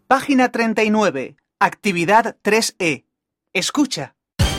Página 39. Actividad 3E. Escucha.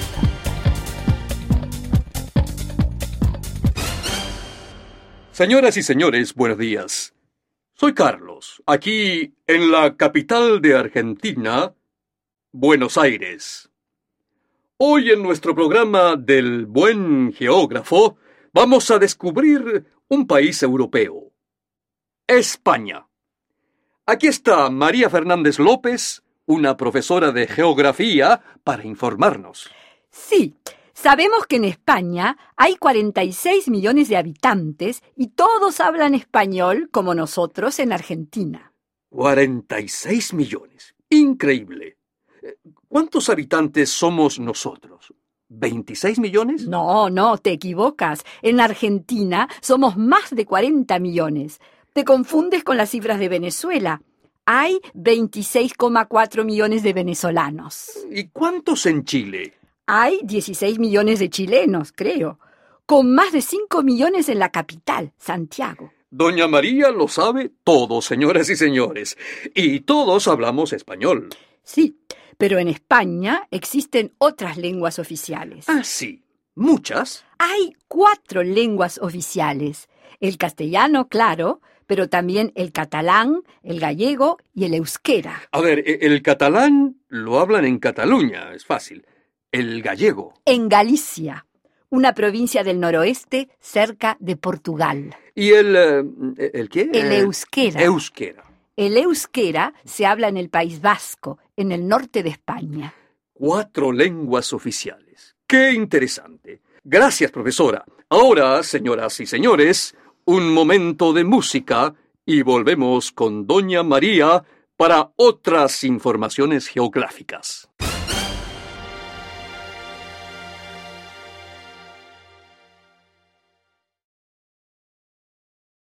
Señoras y señores, buenos días. Soy Carlos, aquí en la capital de Argentina, Buenos Aires. Hoy en nuestro programa del Buen Geógrafo vamos a descubrir un país europeo. España. Aquí está María Fernández López, una profesora de geografía, para informarnos. Sí, sabemos que en España hay 46 millones de habitantes y todos hablan español como nosotros en Argentina. 46 millones. Increíble. ¿Cuántos habitantes somos nosotros? ¿26 millones? No, te equivocas. En Argentina somos más de 40 millones. Te confundes con las cifras de Venezuela. Hay 26,4 millones de venezolanos. ¿Y cuántos en Chile? Hay 16 millones de chilenos, creo, con más de 5 millones en la capital, Santiago. Doña María lo sabe todo, señoras y señores, y todos hablamos español. Sí, pero en España existen otras lenguas oficiales. Ah, sí. ¿Muchas? Hay 4 lenguas oficiales. El castellano, claro, pero también el catalán, el gallego y el euskera. A ver, el catalán lo hablan en Cataluña, es fácil. El gallego. En Galicia, una provincia del noroeste cerca de Portugal. ¿Y el qué? El euskera. Euskera. El euskera se habla en el País Vasco, en el norte de España. 4 lenguas oficiales. ¡Qué interesante! Gracias, profesora. Ahora, señoras y señores, un momento de música y volvemos con Doña María para otras informaciones geográficas.